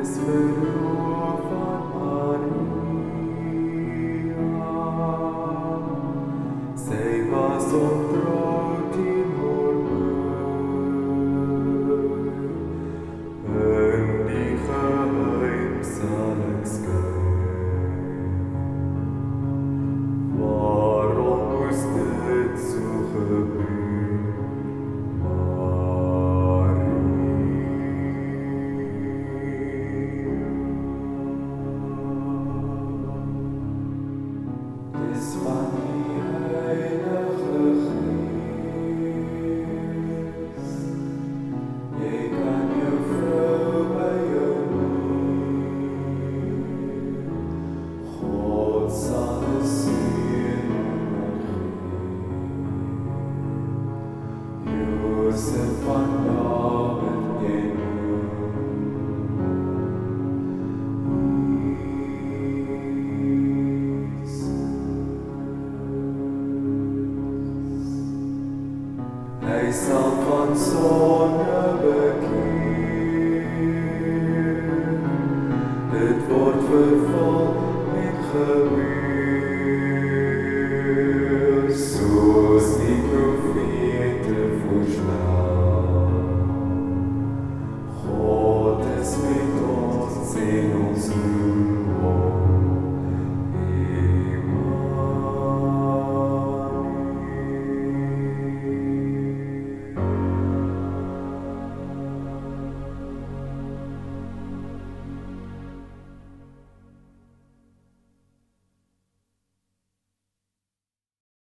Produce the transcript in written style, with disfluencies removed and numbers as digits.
is verloor van Maria. Zij was ontrouwd in haar buik, en die geheimzaligheid. Waarom moest dit zo gebeuren? Van die Heilige Geest, jy kan jou vrou by jou neem. God sal 'n seën gee. Josef van Dawid jy Hy sal van sonde bekeer, dit word vervul met gebeur, soos die